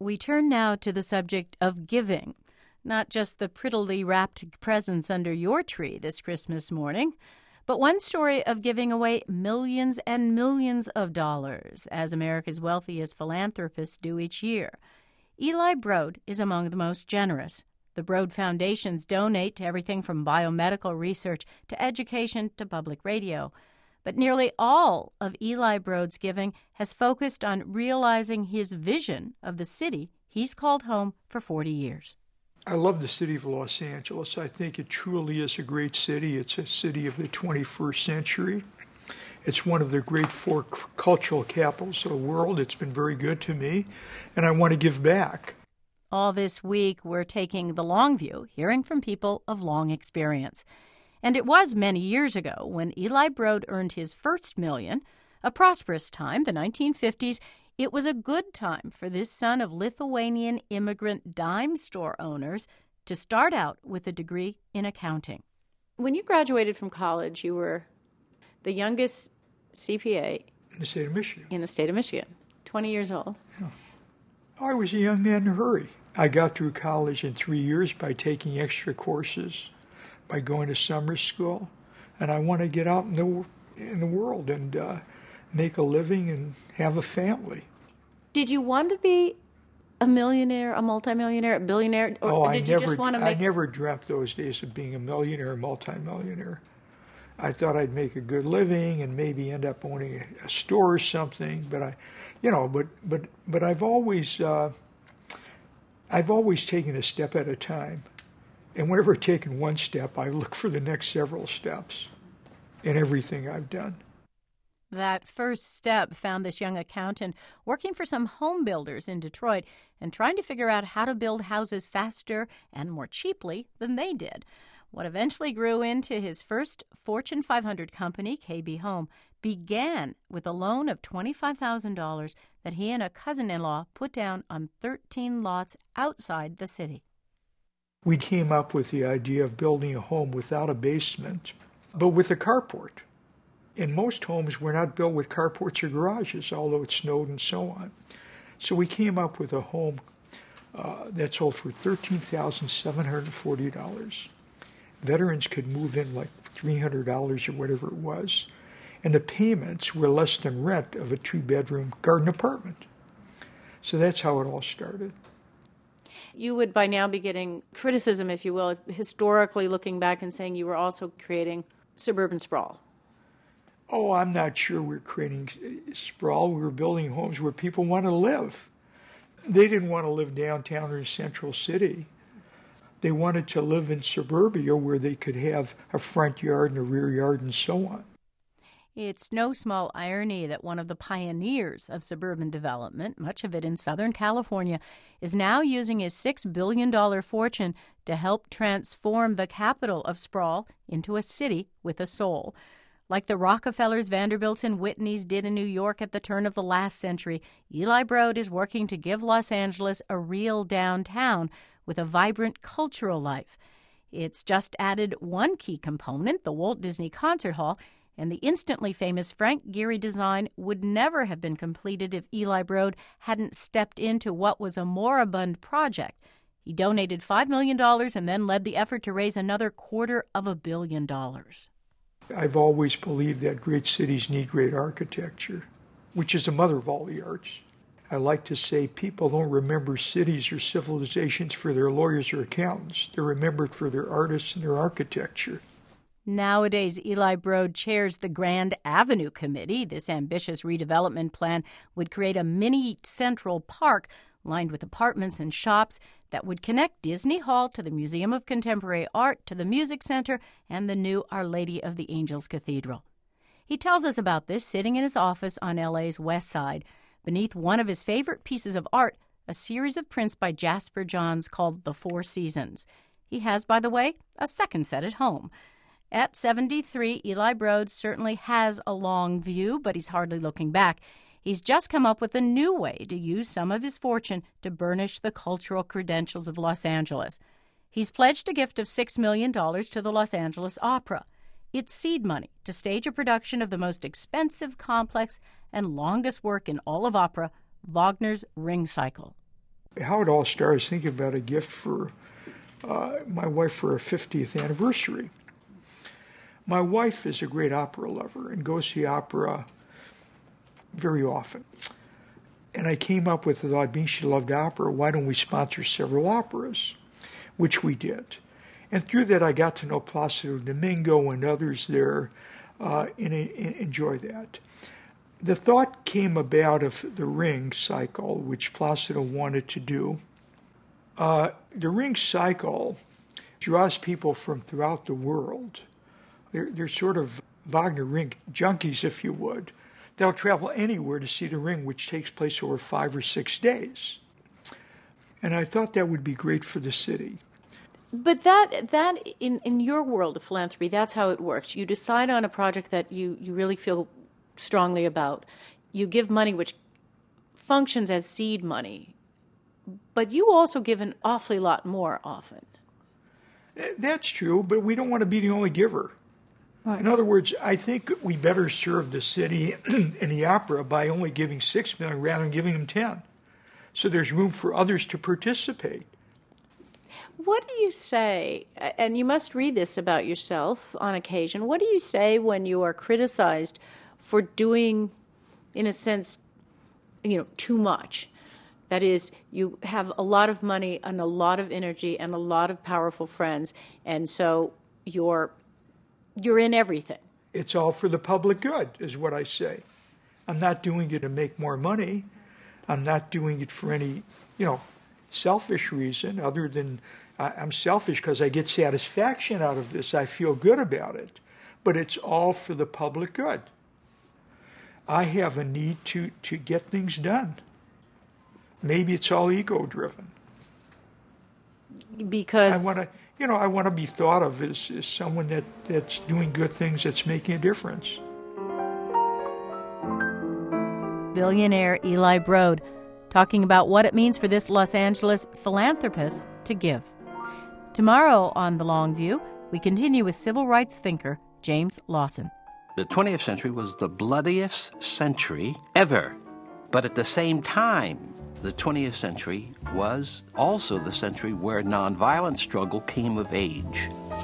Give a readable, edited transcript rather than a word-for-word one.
We turn now to the subject of giving, not just the prettily wrapped presents under your tree this Christmas morning, but one story of giving away millions and millions of dollars, as America's wealthiest philanthropists do each year. Eli Broad is among the most generous. The Broad Foundations donate to everything from biomedical research to education to public radio. But nearly all of Eli Broad's giving has focused on realizing his vision of the city he's called home for 40 years. I love the city of Los Angeles. I think it truly is a great city. It's a city of the 21st century. It's one of the great four cultural capitals of the world. It's been very good to me, and I want to give back. All this week, we're taking the long view, hearing from people of long experience. And it was many years ago when Eli Broad earned his first million, a prosperous time, the 1950s. It was a good time for this son of Lithuanian immigrant dime store owners to start out with a degree in accounting. When you graduated from college, you were the youngest CPA in the state of Michigan. 20 years old. Yeah. I was a young man in a hurry. I got through college in 3 years by taking extra courses, by going to summer school, and I want to get out in the world and make a living and have a family. Did you want to be a millionaire, a multimillionaire, a billionaire, or did you just want to make... I never dreamt those days of being a millionaire or multimillionaire. I thought I'd make a good living and maybe end up owning a store or something, but I've always taken a step at a time. And whenever I've taken one step, I look for the next several steps in everything I've done. That first step found this young accountant working for some home builders in Detroit and trying to figure out how to build houses faster and more cheaply than they did. What eventually grew into his first Fortune 500 company, KB Home, began with a loan of $25,000 that he and a cousin-in-law put down on 13 lots outside the city. We came up with the idea of building a home without a basement, but with a carport. And most homes were not built with carports or garages, although it snowed and so on. So we came up with a home that sold for $13,740. Veterans could move in like $300 or whatever it was, and the payments were less than rent of a 2-bedroom garden apartment. So that's how it all started. You would by now be getting criticism, if you will, historically looking back and saying you were also creating suburban sprawl. Oh, I'm not sure we're creating sprawl. We were building homes where people want to live. They didn't want to live downtown or in Central City. They wanted to live in suburbia where they could have a front yard and a rear yard and so on. It's no small irony that one of the pioneers of suburban development, much of it in Southern California, is now using his $6 billion fortune to help transform the capital of sprawl into a city with a soul. Like the Rockefellers, Vanderbilts, and Whitneys did in New York at the turn of the last century, Eli Broad is working to give Los Angeles a real downtown with a vibrant cultural life. It's just added one key component, the Walt Disney Concert Hall, and the instantly famous Frank Gehry design would never have been completed if Eli Broad hadn't stepped into what was a moribund project. He donated $5 million and then led the effort to raise another $250 million. I've always believed that great cities need great architecture, which is the mother of all the arts. I like to say people don't remember cities or civilizations for their lawyers or accountants. They're remembered for their artists and their architecture. Nowadays, Eli Broad chairs the Grand Avenue Committee. This ambitious redevelopment plan would create a mini Central Park lined with apartments and shops that would connect Disney Hall to the Museum of Contemporary Art, to the Music Center, and the new Our Lady of the Angels Cathedral. He tells us about this sitting in his office on LA's West Side, beneath one of his favorite pieces of art, a series of prints by Jasper Johns called The Four Seasons. He has, by the way, a second set at home. At 73, Eli Broad certainly has a long view, but he's hardly looking back. He's just come up with a new way to use some of his fortune to burnish the cultural credentials of Los Angeles. He's pledged a gift of $6 million to the Los Angeles Opera. It's seed money to stage a production of the most expensive, complex, and longest work in all of opera, Wagner's Ring Cycle. How it all started, I was thinking about a gift for my wife for her 50th anniversary. My wife is a great opera lover and goes to the opera very often. And I came up with the thought, being she loved opera, why don't we sponsor several operas? Which we did. And through that, I got to know Placido Domingo and others there and enjoy that. The thought came about of the Ring cycle, which Placido wanted to do. The Ring cycle draws people from throughout the world. They're sort of Wagner Ring junkies, if you would. They'll travel anywhere to see the Ring, which takes place over 5 or 6 days. And I thought that would be great for the city. But that in your world of philanthropy, that's how it works. You decide on a project that you really feel strongly about. You give money which functions as seed money. But you also give an awfully lot more often. That's true, but we don't want to be the only giver. Right. In other words, I think we better serve the city and the opera by only giving $6 million rather than giving them 10. So there's room for others to participate. What do you say, and you must read this about yourself on occasion, what do you say when you are criticized for doing, in a sense, too much? That is, you have a lot of money and a lot of energy and a lot of powerful friends, and so you're in everything. It's all for the public good, is what I say. I'm not doing it to make more money. I'm not doing it for any, selfish reason other than I'm selfish because I get satisfaction out of this. I feel good about it. But it's all for the public good. I have a need to get things done. Maybe it's all ego-driven. Because I want to be thought of as someone that's doing good things, that's making a difference. Billionaire Eli Broad talking about what it means for this Los Angeles philanthropist to give. Tomorrow on The Long View, we continue with civil rights thinker James Lawson. The 20th century was the bloodiest century ever. But at the same time, the 20th century was also the century where nonviolent struggle came of age.